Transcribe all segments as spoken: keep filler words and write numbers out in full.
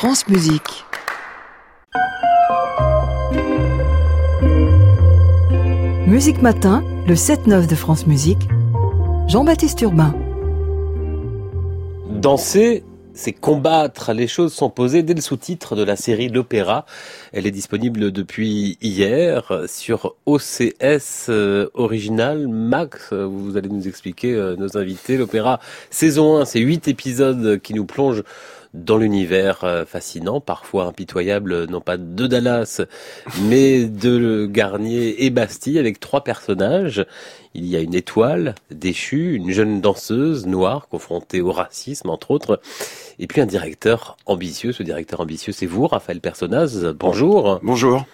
France Musique. Musique Matin, le sept neuf de France Musique. Jean-Baptiste Urbain. Danser, c'est combattre. Les choses sont posées dès le sous-titre de la série L'Opéra. Elle est disponible depuis hier sur O C S euh, Original. Max, vous allez nous expliquer, euh, nos invités. L'Opéra saison un, c'est huit épisodes qui nous plongent dans l'univers euh, fascinant, parfois impitoyable, non pas de Dallas, mais de Garnier et Bastille, avec trois personnages. Il y a une étoile déchue, une jeune danseuse noire confrontée au racisme, entre autres, et puis un directeur ambitieux. Ce directeur ambitieux, c'est vous, Raphaël Personnaz. Bonjour. Bonjour.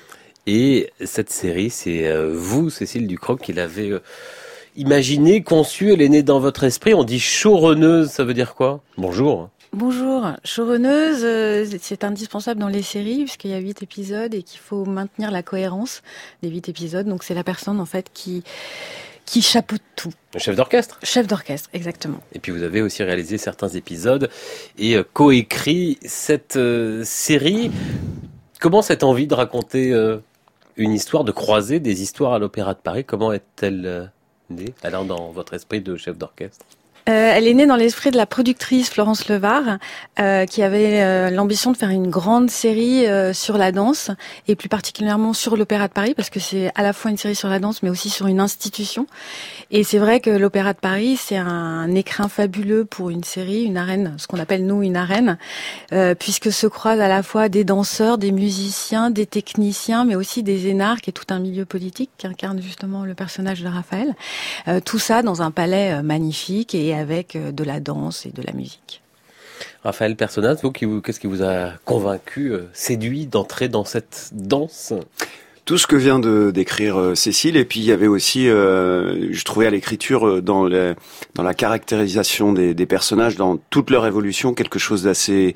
Et cette série, c'est vous, Cécile Ducrocq, qui l'avez euh, imaginée, conçue. Elle est née dans votre esprit. On dit showrunneuse, ça veut dire quoi? Bonjour. Bonjour, showrunneuse, euh, c'est indispensable dans les séries puisqu'il y a huit épisodes et qu'il faut maintenir la cohérence des huit épisodes. Donc c'est la personne en fait qui qui chapeaute tout. Le chef d'orchestre. Chef d'orchestre, exactement. Et puis vous avez aussi réalisé certains épisodes et euh, coécrit cette euh, série. Comment cette envie de raconter euh, une histoire, de croiser des histoires à l'Opéra de Paris, comment est-elle euh, née, alors dans votre esprit de chef d'orchestre? Euh, elle est née dans l'esprit de la productrice Florence Levard, euh, qui avait euh, l'ambition de faire une grande série euh, sur la danse, et plus particulièrement sur l'Opéra de Paris, parce que c'est à la fois une série sur la danse, mais aussi sur une institution. Et c'est vrai que l'Opéra de Paris, c'est un, un écrin fabuleux pour une série, une arène, ce qu'on appelle nous une arène, euh, puisque se croisent à la fois des danseurs, des musiciens, des techniciens, mais aussi des énarques et tout un milieu politique qui incarne justement le personnage de Raphaël. Euh, tout ça dans un palais euh, magnifique et avec de la danse et de la musique. Raphaël Personnaz, vous, qui vous, qu'est-ce qui vous a convaincu, euh, séduit d'entrer dans cette danse? Tout ce que vient de décrire euh, Cécile, et puis il y avait aussi, euh, je trouvais à l'écriture, euh, dans, le, dans la caractérisation des, des personnages, dans toute leur évolution, quelque chose d'assez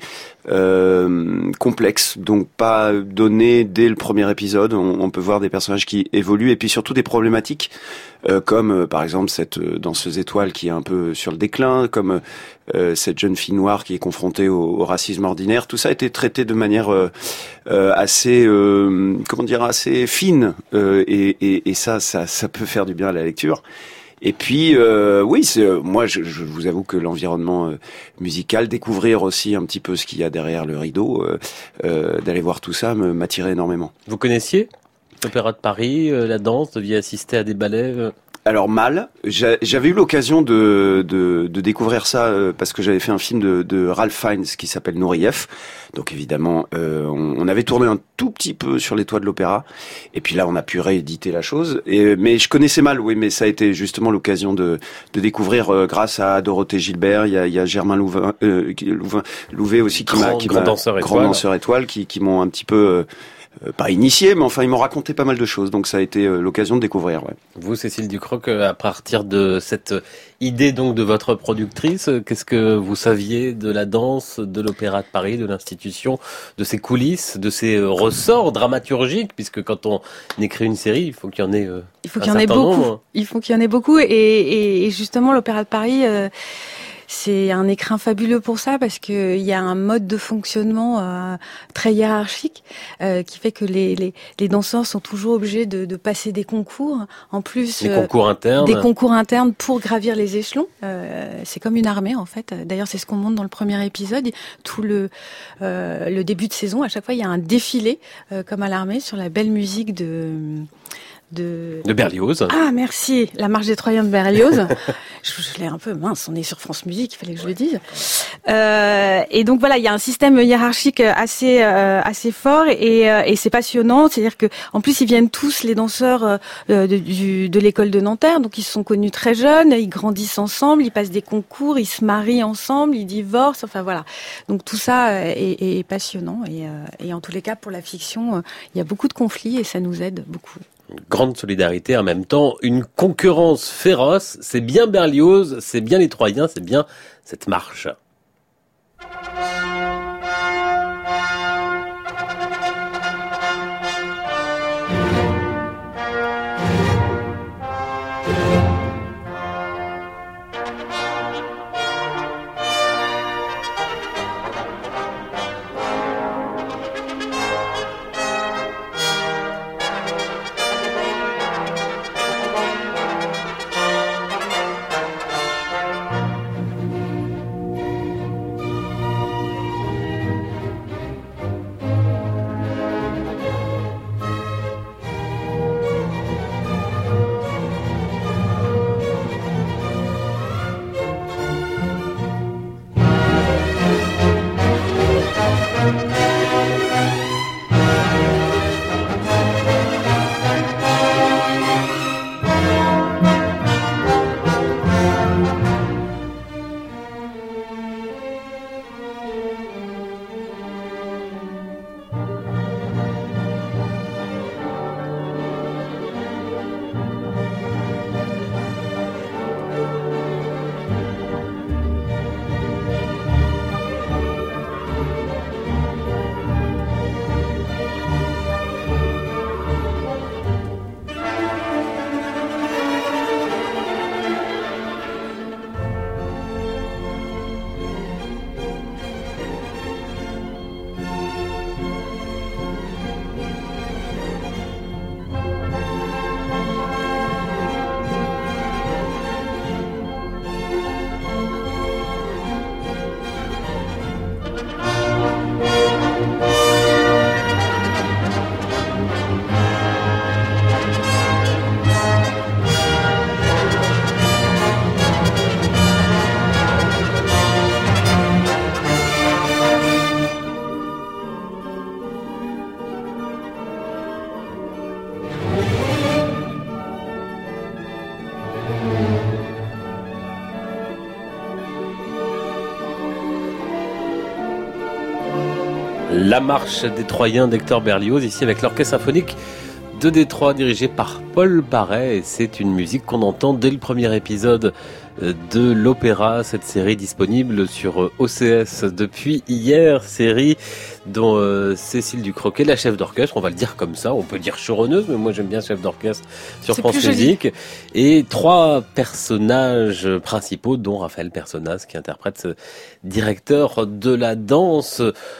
euh, complexe, donc pas donné dès le premier épisode. On, on peut voir des personnages qui évoluent, et puis surtout des problématiques, euh, comme euh, par exemple cette euh, danseuse étoile qui est un peu sur le déclin, comme euh, cette jeune fille noire qui est confrontée au, au racisme ordinaire. Tout ça a été traité de manière euh, euh, assez, euh, comment dire, assez fine, euh, et, et, et ça, ça, ça peut faire du bien à la lecture. Et puis, euh, oui, c'est, euh, moi, je, je vous avoue que l'environnement euh, musical, découvrir aussi un petit peu ce qu'il y a derrière le rideau, euh, euh, d'aller voir tout ça, me, m'attirait énormément. Vous connaissiez l'Opéra de Paris, euh, la danse, deviez assister à des ballets euh... Alors mal, j'avais eu l'occasion de, de, de découvrir ça euh, parce que j'avais fait un film de, de Ralph Fiennes qui s'appelle Nourieff. Donc évidemment, euh, on, on avait tourné un tout petit peu sur les toits de l'Opéra. Et puis là, on a pu rééditer la chose. Et, mais je connaissais mal, oui, mais ça a été justement l'occasion de, de découvrir euh, grâce à Dorothée Gilbert. Il y a, il y a Germain Louvain, euh, Louvain, Louvet aussi qui grand, m'a, qui grand m'a, danseur grand étoile. danseur étoile, qui, qui m'ont un petit peu euh, Euh, pas initié, mais enfin ils m'ont raconté pas mal de choses, donc ça a été euh, l'occasion de découvrir. Ouais. Vous, Cécile Ducrocq, à partir de cette idée donc de votre productrice, qu'est-ce que vous saviez de la danse, de l'Opéra de Paris, de l'institution, de ses coulisses, de ses ressorts dramaturgiques, puisque quand on écrit une série, il faut qu'il y en ait euh, il faut qu'il y en ait beaucoup. Nombre. Il faut qu'il y en ait beaucoup, et, et, et justement l'Opéra de Paris. Euh, C'est un écrin fabuleux pour ça parce que il y a un mode de fonctionnement euh, très hiérarchique euh, qui fait que les, les, les danseurs sont toujours obligés de, de passer des concours. En plus, des euh, concours internes. Des concours internes pour gravir les échelons. Euh, c'est comme une armée en fait. D'ailleurs, c'est ce qu'on montre dans le premier épisode. Tout le euh, le début de saison, à chaque fois, il y a un défilé euh, comme à l'armée sur la belle musique de De... de Berlioz. Ah, merci. La marche des Troyens de Berlioz. je, je l'ai un peu mince. On est sur France Musique, il fallait que je le dise. Euh, et donc voilà, il y a un système hiérarchique assez euh, assez fort et, euh, et c'est passionnant. C'est-à-dire que en plus ils viennent tous les danseurs euh, de, du, de l'école de Nanterre, donc ils se sont connus très jeunes, ils grandissent ensemble, ils passent des concours, ils se marient ensemble, ils divorcent. Enfin voilà. Donc tout ça est, est passionnant et, euh, et en tous les cas pour la fiction, euh, il y a beaucoup de conflits et ça nous aide beaucoup. Une grande solidarité, en même temps une concurrence féroce. C'est bien Berlioz, c'est bien les Troyens, c'est bien cette marche. La marche des Troyens d'Hector Berlioz, ici avec l'Orchestre symphonique de Détroit, dirigé par Paul Barret. Et c'est une musique qu'on entend dès le premier épisode de l'opéra, cette série disponible sur O C S depuis hier, série dont euh, Cécile Ducroquet, la chef d'orchestre, on va le dire comme ça, on peut dire choronneuse, mais moi j'aime bien chef d'orchestre sur c'est France Musique, et trois personnages principaux, dont Raphaël Personnaz, qui interprète ce directeur de la danse,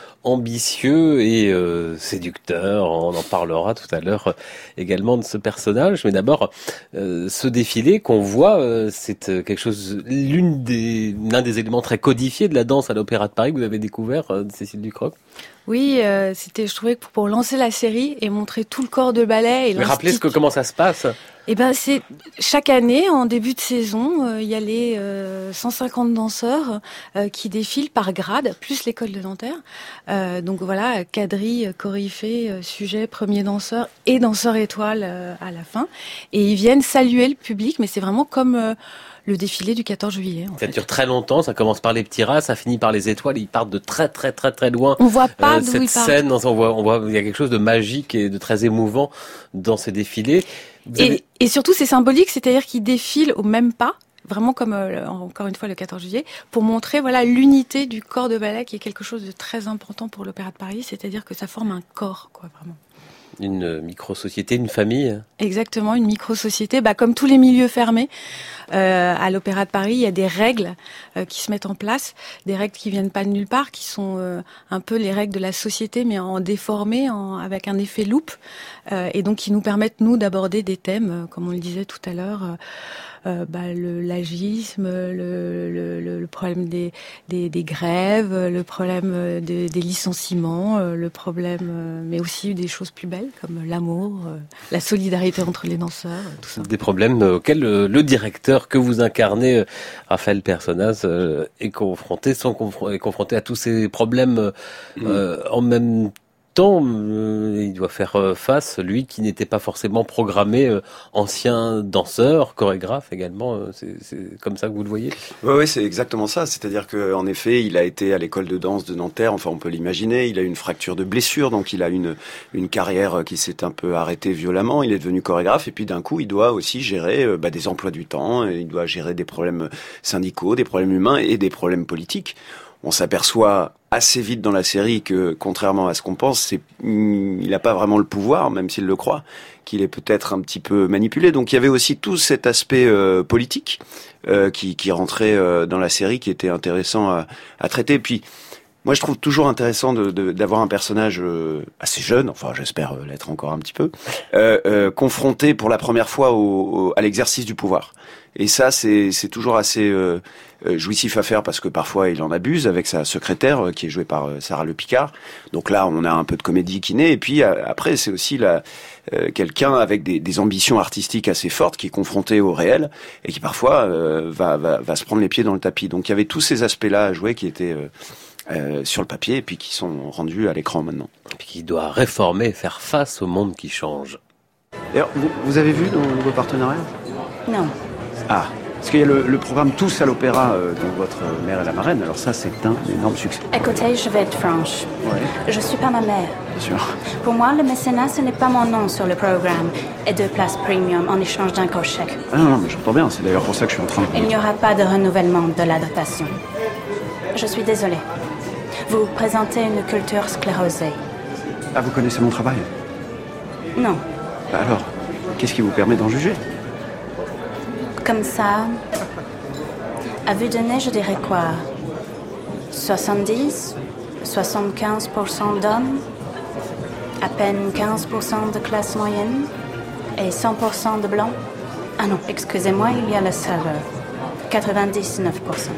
ambitieux et euh, séducteur. On en parlera tout à l'heure euh, également de ce personnage. Mais d'abord, euh, ce défilé qu'on voit, euh, c'est euh, quelque chose, l'une des, l'un des éléments très codifiés de la danse à l'Opéra de Paris que vous avez découvert, euh, Cécile Ducroc. Oui, euh, c'était, je trouvais que pour lancer la série et montrer tout le corps de ballet. Et mais rappelez ce que comment ça se passe. Eh ben, c'est chaque année, en début de saison, euh, il y a les euh, cent cinquante danseurs euh, qui défilent par grade, plus l'école de Nanterre. Euh, donc voilà, quadrille, chorégraphie, euh, sujet, premier danseur et danseur étoile euh, à la fin. Et ils viennent saluer le public, mais c'est vraiment comme euh, le défilé du quatorze juillet. En ça fait. dure très longtemps, ça commence par les petits rats, ça finit par les étoiles, ils partent de très très très très loin. On voit pas euh, d'où cette ils partent. scène, on voit, on voit, il y a quelque chose de magique et de très émouvant dans ces défilés. Et, avez... et surtout, c'est symbolique, c'est-à-dire qu'ils défilent au même pas, vraiment comme euh, encore une fois le quatorze juillet, pour montrer voilà l'unité du corps de ballet, qui est quelque chose de très important pour l'Opéra de Paris, c'est-à-dire que ça forme un corps, quoi, vraiment. Une micro-société, une famille. Exactement, une micro-société. Bah, comme tous les milieux fermés, euh, à l'Opéra de Paris, il y a des règles euh, qui se mettent en place, des règles qui viennent pas de nulle part, qui sont euh, un peu les règles de la société, mais en déformé, en, avec un effet loupe, euh, et donc qui nous permettent, nous, d'aborder des thèmes, euh, comme on le disait tout à l'heure, euh, euh, bah, le, l'agisme, le, le, le, le problème des, des, des grèves, le problème de, des licenciements, euh, le problème, euh, mais aussi des choses plus belles, comme l'amour, euh, la solidarité entre les danseurs, euh, tout ça. Des problèmes auxquels euh, le directeur que vous incarnez, euh, Raphaël Personnaz, euh, est confronté, sont confr- est confronté à tous ces problèmes euh, mmh. en même temps. Temps, euh, il doit faire euh, face, lui qui n'était pas forcément programmé, euh, ancien danseur, chorégraphe également, euh, c'est, c'est comme ça que vous le voyez ? Oui, ouais, c'est exactement ça, c'est-à-dire qu'en effet, il a été à l'école de danse de Nanterre, enfin on peut l'imaginer, il a eu une fracture de blessure, donc il a une, une carrière qui s'est un peu arrêtée violemment, il est devenu chorégraphe, et puis d'un coup il doit aussi gérer euh, bah, des emplois du temps, il doit gérer des problèmes syndicaux, des problèmes humains et des problèmes politiques. On s'aperçoit assez vite dans la série que, contrairement à ce qu'on pense, c'est, il n'a pas vraiment le pouvoir, même s'il le croit, qu'il est peut-être un petit peu manipulé. Donc il y avait aussi tout cet aspect euh, politique euh, qui, qui rentrait euh, dans la série, qui était intéressant à, à traiter. Puis moi, je trouve toujours intéressant de, de, d'avoir un personnage euh, assez jeune, enfin j'espère l'être encore un petit peu, euh, euh, confronté pour la première fois au, au, à l'exercice du pouvoir. Et ça, c'est, c'est toujours assez euh, jouissif à faire parce que parfois il en abuse avec sa secrétaire euh, qui est jouée par euh, Sarah Le Picard. Donc là, on a un peu de comédie qui naît. Et puis euh, après, c'est aussi la, euh, quelqu'un avec des, des ambitions artistiques assez fortes qui est confronté au réel et qui parfois euh, va, va, va se prendre les pieds dans le tapis. Donc il y avait tous ces aspects-là à jouer qui étaient euh, euh, sur le papier et puis qui sont rendus à l'écran maintenant. Et puis qui doit réformer, faire face au monde qui change. D'ailleurs, vous, vous avez vu nos nouveaux partenariats ? Non. Ah, parce qu'il y a le, le programme Tous à l'Opéra, euh, dont votre mère est la marraine, alors ça c'est un énorme succès. Écoutez, je vais être franche. Ouais. Je suis pas ma mère. Bien sûr. Pour moi, le mécénat, ce n'est pas mon nom sur le programme. Et deux places premium en échange d'un gros chèque. Ah non, non, mais j'entends bien, c'est d'ailleurs pour ça que je suis en train de... Il n'y aura pas de renouvellement de la dotation. Je suis désolée. Vous présentez une culture sclérosée. Ah, vous connaissez mon travail ? Non. Bah alors, qu'est-ce qui vous permet d'en juger ? Comme ça, à vue de nez, je dirais quoi ? soixante-dix, soixante-quinze pour cent d'hommes, à peine quinze pour cent de classe moyenne et cent pour cent de blancs. Ah non, excusez-moi, il y a le serveur. quatre-vingt-dix-neuf pour cent.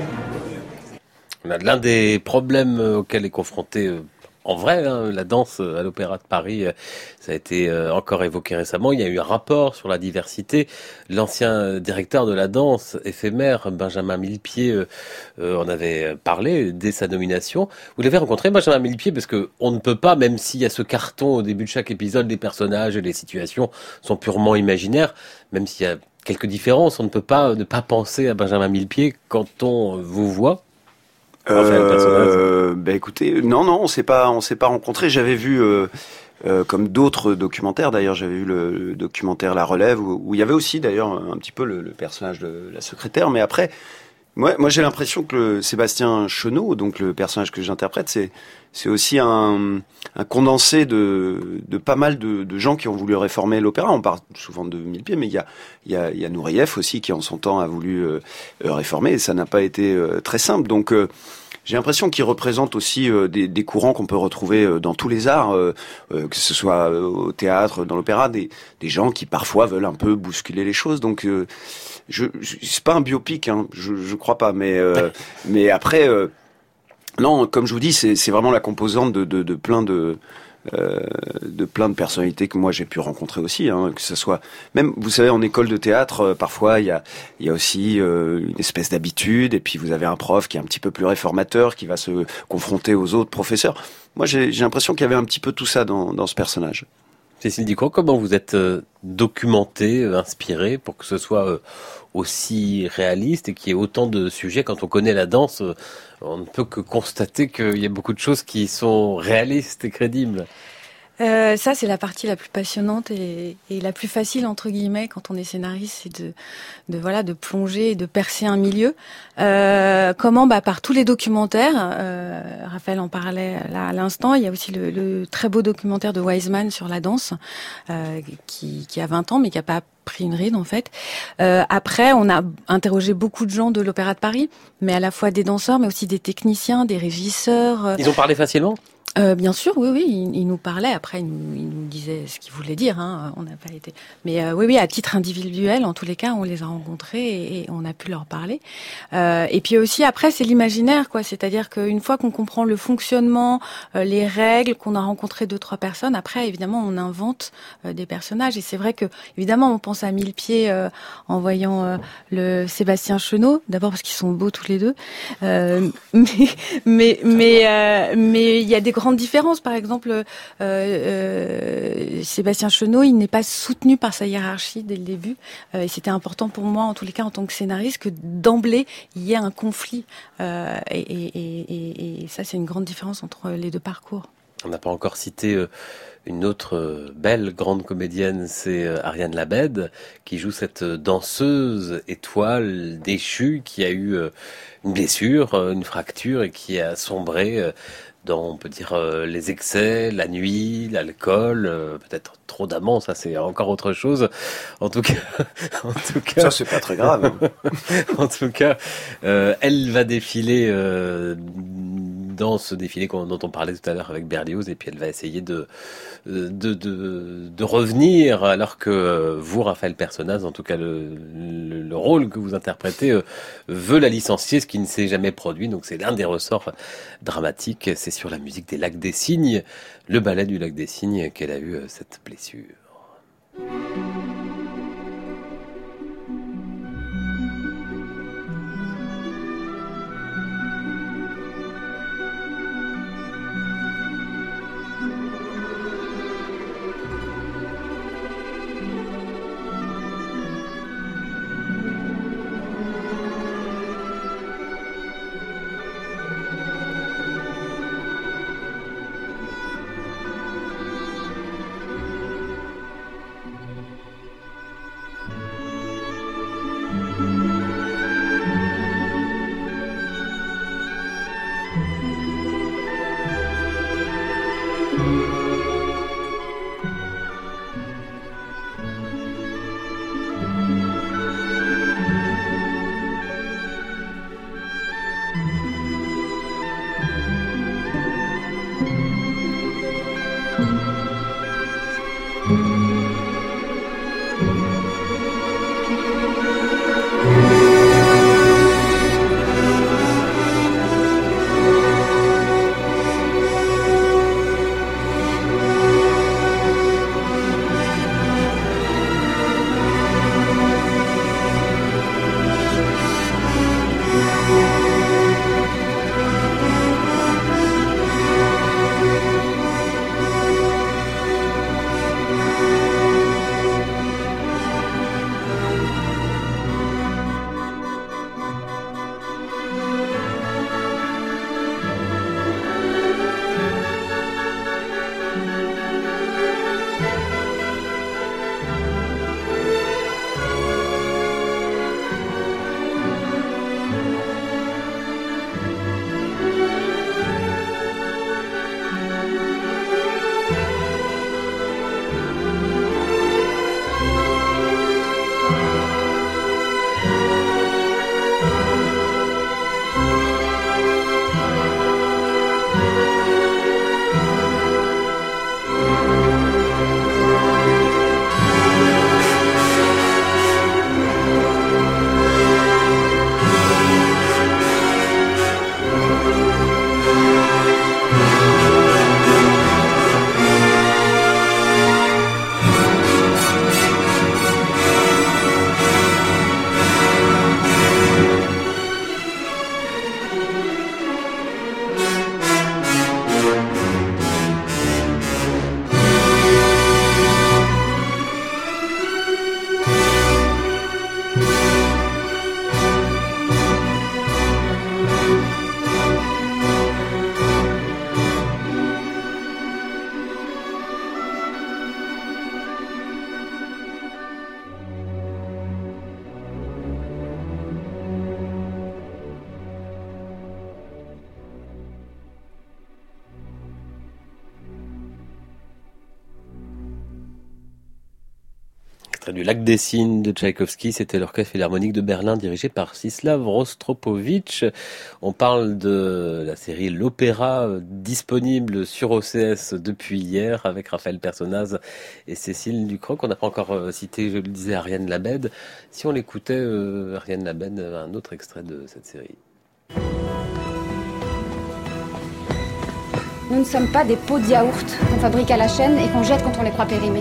L'un des problèmes auxquels est confronté en vrai, hein, la danse à l'Opéra de Paris, ça a été encore évoqué récemment. Il y a eu un rapport sur la diversité. L'ancien directeur de la danse éphémère, Benjamin Millepied, euh, en avait parlé dès sa nomination. Vous l'avez rencontré, Benjamin Millepied, parce que on ne peut pas, même s'il y a ce carton au début de chaque épisode, les personnages et les situations sont purement imaginaires, même s'il y a quelques différences, on ne peut pas ne pas penser à Benjamin Millepied quand on vous voit. Euh, bah écoutez, non, non, on s'est pas, on s'est pas rencontrés. J'avais vu, euh, euh, comme d'autres documentaires, d'ailleurs, j'avais vu le, le documentaire La Relève, où, où il y avait aussi, d'ailleurs, un petit peu le, le personnage de la secrétaire. Mais après, moi, moi, j'ai l'impression que le Sébastien Chenot, donc le personnage que j'interprète, c'est, c'est aussi un, un condensé de, de pas mal de, de gens qui ont voulu réformer l'opéra. On parle souvent de Millepied, mais il y a, il y a, il y a Nureyev aussi qui, en son temps, a voulu euh, réformer, et ça n'a pas été euh, très simple. Donc euh, j'ai l'impression qu'il représente aussi euh, des, des courants qu'on peut retrouver euh, dans tous les arts, euh, euh, que ce soit euh, au théâtre, dans l'opéra, des, des gens qui parfois veulent un peu bousculer les choses. Donc, euh, je, je c'est pas un biopic, hein, je, je crois pas, mais euh, mais après, euh, non, comme je vous dis, c'est, c'est vraiment la composante de, de, de plein de Euh, de plein de personnalités que moi j'ai pu rencontrer aussi, hein, que ce soit même, vous savez, en école de théâtre, euh, parfois il y a il y a aussi euh, une espèce d'habitude, et puis vous avez un prof qui est un petit peu plus réformateur, qui va se confronter aux autres professeurs. Moi j'ai j'ai l'impression qu'il y avait un petit peu tout ça dans dans ce personnage. Cécile Dicot, comment vous êtes euh, documenté, euh, inspiré pour que ce soit euh, aussi réaliste et qu'il y ait autant de sujets? Quand on connaît la danse, euh, on ne peut que constater qu'il y a beaucoup de choses qui sont réalistes et crédibles. Euh, ça, c'est la partie la plus passionnante et, et la plus facile, entre guillemets, quand on est scénariste, c'est de, de voilà, de plonger et de percer un milieu. Euh, comment? Bah, par tous les documentaires. Euh, Raphaël en parlait là à l'instant. Il y a aussi le, le très beau documentaire de Wiseman sur la danse, euh, qui, qui a vingt ans, mais qui a pas pris une ride en fait. Euh, après, on a interrogé beaucoup de gens de l'Opéra de Paris, mais à la fois des danseurs, mais aussi des techniciens, des régisseurs. Ils ont parlé facilement? Euh, bien sûr, oui, oui, il, il nous parlait. Après, il nous, il nous disait ce qu'il voulait dire. Hein, on n'a pas été. Mais euh, oui, oui, à titre individuel, en tous les cas, on les a rencontrés et, et on a pu leur parler. Euh, et puis aussi, après, c'est l'imaginaire, quoi. C'est-à-dire qu'une fois qu'on comprend le fonctionnement, euh, les règles, qu'on a rencontré deux, trois personnes, après, évidemment, on invente euh, des personnages. Et c'est vrai que, évidemment, on pense à Millepied euh, en voyant euh, le Sébastien Chenot. D'abord parce qu'ils sont beaux tous les deux. Euh, mais, mais, mais, euh, mais il y a des grandes différences. Par exemple, euh, euh, Sébastien Chenot, il n'est pas soutenu par sa hiérarchie dès le début. Euh, et c'était important pour moi, en tous les cas, en tant que scénariste, que d'emblée, il y ait un conflit. Euh, et, et, et, et ça, c'est une grande différence entre les deux parcours. On n'a pas encore cité euh, une autre euh, belle grande comédienne, c'est euh, Ariane Labed, qui joue cette danseuse étoile déchue qui a eu euh, une blessure, euh, une fracture, et qui a sombré euh, dans, on peut dire, euh, les excès, la nuit, l'alcool, euh, peut-être trop d'amants, ça c'est encore autre chose. En tout cas, en tout cas, ça c'est pas très grave. Hein. En tout cas, euh, elle va défiler euh, dans ce défilé dont on parlait tout à l'heure avec Berlioz, et puis elle va essayer de de de, de revenir, alors que vous, Raphaël Personnaz, en tout cas le, le, le rôle que vous interprétez, euh, veut la licencier, ce qui ne s'est jamais produit. Donc c'est l'un des ressorts dramatiques. C'est sur la musique des Lacs des Cygnes, le ballet du Lac des Cygnes, qu'elle a eu euh, cette blessure. Extrait du Lac des Cygnes de Tchaïkovski, c'était l'Orchestre Philharmonique de Berlin dirigé par Stislav Rostropovitch. On parle de la série L'Opéra, disponible sur O C S depuis hier avec Raphaël Personnaz et Cécile Ducrocq. On n'a pas encore cité, je le disais, Ariane Labed. Si on l'écoutait, euh, Ariane Labed, un autre extrait de cette série. Nous ne sommes pas des pots de yaourt qu'on fabrique à la chaîne et qu'on jette quand on les croit périmés.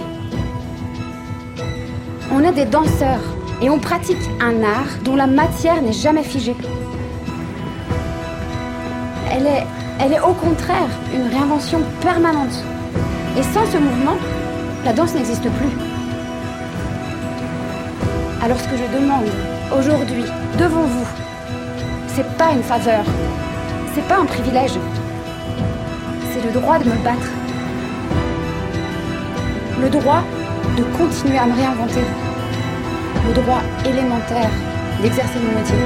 On est des danseurs et on pratique un art dont la matière n'est jamais figée. Elle est, elle est au contraire une réinvention permanente. Et sans ce mouvement, la danse n'existe plus. Alors ce que je demande aujourd'hui, devant vous, c'est pas une faveur, c'est pas un privilège, c'est le droit de me battre. Le droit de continuer à me réinventer. Le droit élémentaire d'exercer mon métier.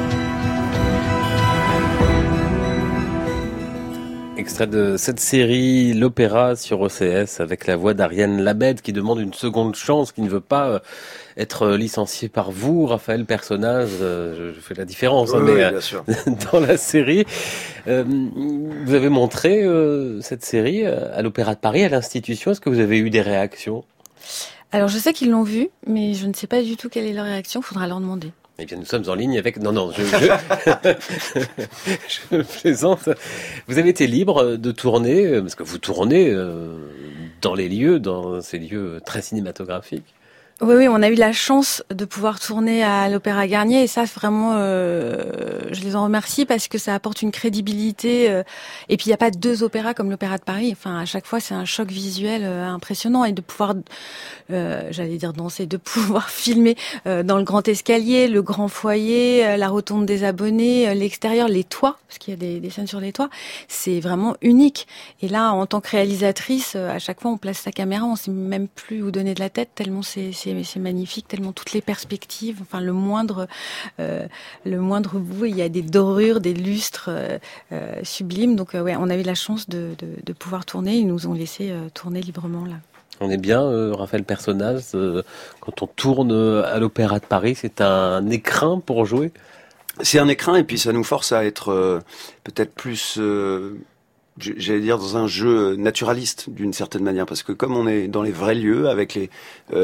Extrait de cette série, l'Opéra sur O C S, avec la voix d'Ariane Labed qui demande une seconde chance, qui ne veut pas être licenciée par vous, Raphaël Personnaz. Je, je fais la différence, oui, hein, mais oui, bien sûr. dans la série, euh, vous avez montré euh, cette série à l'Opéra de Paris, à l'institution. Est-ce que vous avez eu des réactions ? Alors je sais qu'ils l'ont vu, mais je ne sais pas du tout quelle est leur réaction, il faudra leur demander. Eh bien, nous sommes en ligne avec... Non, non, je, je... je plaisante. Vous avez été libre de tourner, parce que vous tournez euh, dans les lieux, dans ces lieux très cinématographiques. Oui, oui, on a eu la chance de pouvoir tourner à l'Opéra Garnier et ça, vraiment, euh, je les en remercie parce que ça apporte une crédibilité. Euh, et puis, il n'y a pas deux opéras comme l'Opéra de Paris. Enfin, à chaque fois, c'est un choc visuel euh, impressionnant et de pouvoir, euh, j'allais dire danser, de pouvoir filmer euh, dans le grand escalier, le grand foyer, euh, la rotonde des abonnés, euh, l'extérieur, les toits, parce qu'il y a des, des scènes sur les toits. C'est vraiment unique. Et là, en tant que réalisatrice, euh, à chaque fois, on place sa caméra, on sait même plus où donner de la tête tellement c'est C'est, c'est magnifique, tellement toutes les perspectives, enfin le moindre, euh, le moindre bout, il y a des dorures, des lustres euh, euh, sublimes. Donc euh, ouais, on a eu la chance de, de, de pouvoir tourner. Ils nous ont laissé euh, tourner librement là. On est bien, euh, Raphaël Personnaz, euh, quand on tourne à l'Opéra de Paris, c'est un écrin pour jouer. C'est un écrin et puis ça nous force à être euh, peut-être plus... Euh j'allais dire dans un jeu naturaliste d'une certaine manière, parce que comme on est dans les vrais lieux avec les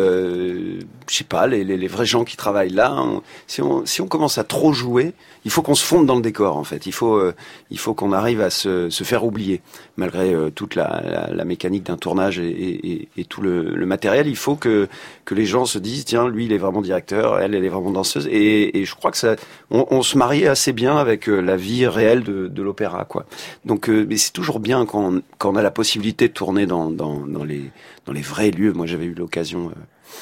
euh, je sais pas les, les, les vrais gens qui travaillent là, on, si on si on commence à trop jouer, il faut qu'on se fonde dans le décor en fait. Il faut euh, il faut qu'on arrive à se, se faire oublier malgré euh, toute la, la, la mécanique d'un tournage et, et, et tout le, le matériel. Il faut que que les gens se disent tiens, lui il est vraiment directeur, elle elle est vraiment danseuse et, et je crois que ça on, on se marie assez bien avec euh, la vie réelle de, de l'opéra quoi. Donc euh, mais c'est toujours bien quand on, quand on a la possibilité de tourner dans, dans, dans, les, dans les vrais lieux. Moi, j'avais eu l'occasion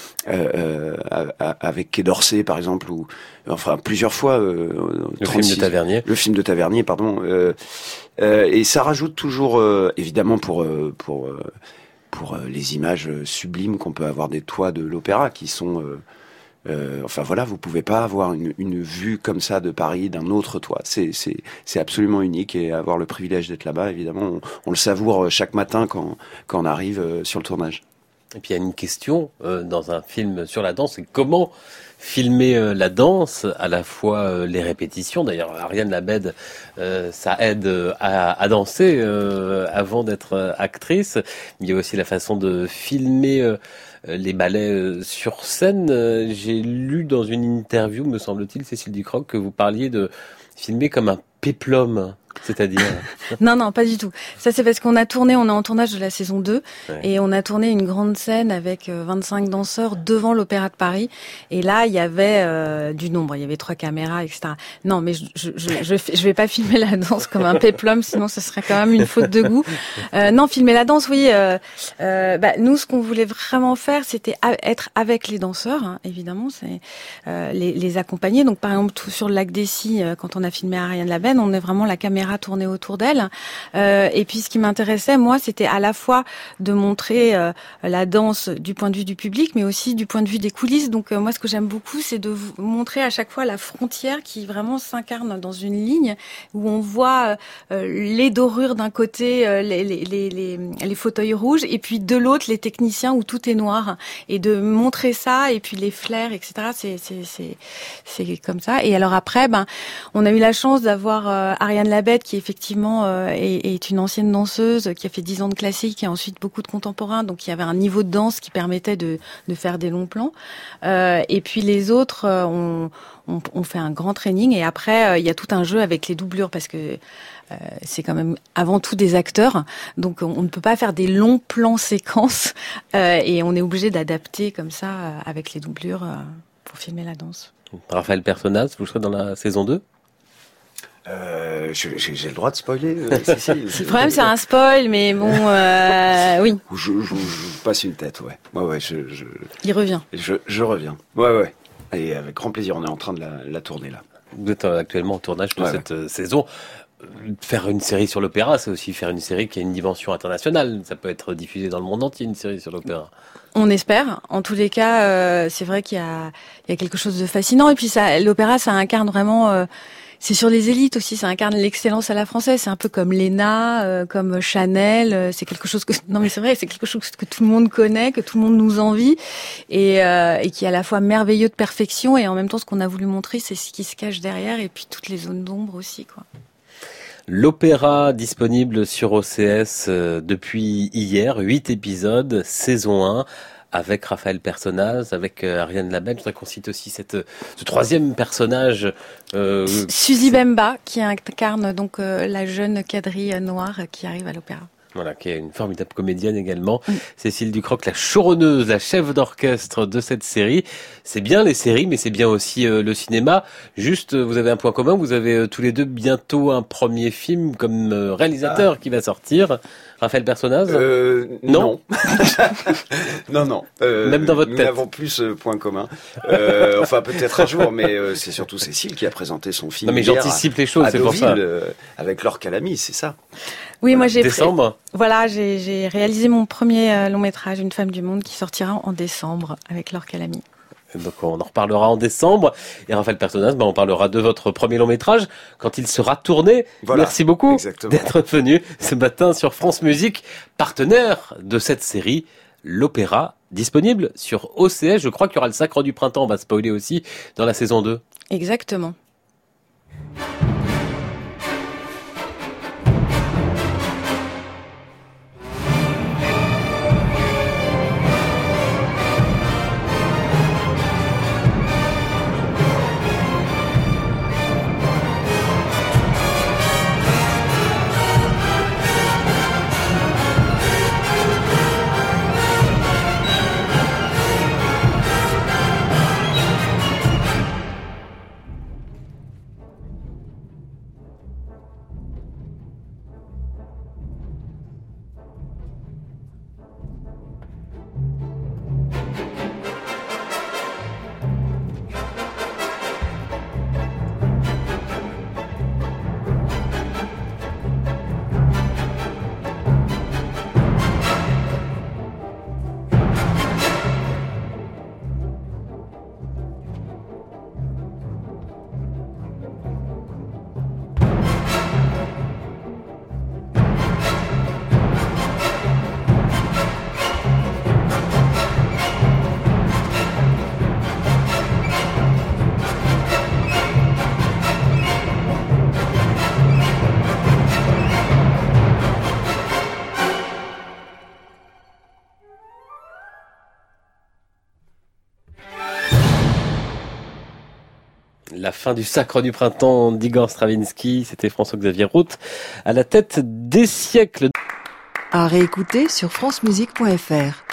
euh, euh, avec Quai d'Orsay, par exemple, ou enfin plusieurs fois. Euh, le trente-six, film de Tavernier. Le film de Tavernier, pardon. Euh, euh, et ça rajoute toujours, euh, évidemment, pour pour pour les images sublimes qu'on peut avoir des toits de l'opéra, qui sont euh, Euh, enfin voilà, vous pouvez pas avoir une, une vue comme ça de Paris d'un autre toit. C'est c'est c'est absolument unique et avoir le privilège d'être là-bas, évidemment, on, on le savoure chaque matin quand quand on arrive sur le tournage. Et puis il y a une question euh, dans un film sur la danse, c'est comment filmer euh, la danse, à la fois euh, les répétitions. D'ailleurs, Ariane Labed, euh, ça aide euh, à, à danser euh, avant d'être euh, actrice. Mais il y a aussi la façon de filmer euh, les ballets sur scène. J'ai lu dans une interview, me semble-t-il, Cécile Ducrocq, que vous parliez de filmer comme un péplum. C'est-à-dire Non, non, pas du tout. Ça, c'est parce qu'on a tourné, on est en tournage de la saison deux, ouais. Et on a tourné une grande scène avec vingt-cinq danseurs devant l'Opéra de Paris. Et là, il y avait euh, du nombre, il y avait trois caméras, et cetera. Non, mais je je, je, je, je vais pas filmer la danse comme un péplum, sinon ce serait quand même une faute de goût. Euh, non, filmer la danse, oui. Euh, euh, bah, nous, ce qu'on voulait vraiment faire, c'était être avec les danseurs, hein, évidemment, c'est euh, les, les accompagner. Donc, par exemple, tout sur le lac des Cygnes, quand on a filmé Ariane Labed, on est vraiment la caméra caméra tournait autour d'elle. Euh, et puis ce qui m'intéressait, moi, c'était à la fois de montrer euh, la danse du point de vue du public, mais aussi du point de vue des coulisses. Donc euh, moi, ce que j'aime beaucoup, c'est de vous montrer à chaque fois la frontière qui vraiment s'incarne dans une ligne où on voit euh, les dorures d'un côté, euh, les, les, les, les, les fauteuils rouges, et puis de l'autre, les techniciens où tout est noir. Et de montrer ça, et puis les flares, et cetera. C'est, c'est, c'est, c'est comme ça. Et alors après, ben, on a eu la chance d'avoir euh, Ariane Labette, qui effectivement euh, est, est une ancienne danseuse, qui a fait dix ans de classique et ensuite beaucoup de contemporain. Donc il y avait un niveau de danse qui permettait de, de faire des longs plans. Euh, et puis les autres, euh, on, on, on fait un grand training. Et après, euh, il y a tout un jeu avec les doublures, parce que Euh, c'est quand même avant tout des acteurs, donc on, on ne peut pas faire des longs plans séquences euh, et on est obligé d'adapter comme ça euh, avec les doublures euh, pour filmer la danse. Raphaël Personnaz, vous serez dans la saison deux? Euh, j'ai, j'ai le droit de spoiler, euh, Cécile. Le problème, c'est un spoil, mais bon, euh, oui. Je, je, je passe une tête, ouais. Ouais, ouais, je, je, Il revient. Je, je reviens. Ouais, ouais. Et avec grand plaisir, on est en train de la, la tourner, là. Vous êtes actuellement au tournage de ouais, cette ouais. saison. Faire une série sur l'opéra, c'est aussi faire une série qui a une dimension internationale. Ça peut être diffusé dans le monde entier, une série sur l'opéra. On espère. En tous les cas, euh, c'est vrai qu'il y a, il y a quelque chose de fascinant. Et puis ça, l'opéra, ça incarne vraiment... Euh, c'est sur les élites aussi, ça incarne l'excellence à la française. C'est un peu comme Léna, euh, comme Chanel. Euh, c'est quelque chose que... Non mais c'est vrai, c'est quelque chose que tout le monde connaît, que tout le monde nous envie. Et, euh, et qui est à la fois merveilleux de perfection. Et en même temps, ce qu'on a voulu montrer, c'est ce qui se cache derrière. Et puis toutes les zones d'ombre aussi, quoi. L'opéra disponible sur O C S euh, depuis hier, huit épisodes, saison un, avec Raphaël Personnaz, avec euh, Ariane Labette. Je voudrais qu'on cite aussi cette, ce troisième personnage. Euh, Suzy Bemba, qui incarne donc euh, la jeune quadrille noire qui arrive à l'opéra. Voilà, qui est une formidable comédienne également. Mm. Cécile Ducrocq, la choronneuse, la chef d'orchestre de cette série. C'est bien les séries, mais c'est bien aussi euh, le cinéma. Juste, euh, vous avez un point commun, vous avez euh, tous les deux bientôt un premier film comme euh, réalisateur ah. qui va sortir. Raphaël Personnaz euh, Non. non, non. Euh, Même dans votre nous tête. Nous n'avons plus ce point commun. Euh, enfin, peut-être un jour, mais euh, c'est surtout Cécile qui a présenté son film. Non, mais j'anticipe les choses, c'est Deauville, pour ça. Euh, avec Laure Calamy, c'est ça. Oui, moi j'ai décembre. Pré... Voilà, j'ai, j'ai réalisé mon premier euh, long métrage, Une femme du monde, qui sortira en décembre avec Laure Calamy. Donc on en reparlera en décembre. Et Raphaël Personnaz, ben on parlera de votre premier long métrage quand il sera tourné. Voilà, merci beaucoup exactement. d'être venu ce matin sur France Musique, partenaire de cette série, l'opéra, disponible sur O C S. Je crois qu'il y aura le Sacre du Printemps, on va spoiler aussi, dans la saison deux. Exactement. La fin du Sacre du Printemps d'Igor Stravinsky, c'était François-Xavier Roth, à la tête des siècles. À réécouter sur francemusique point f r.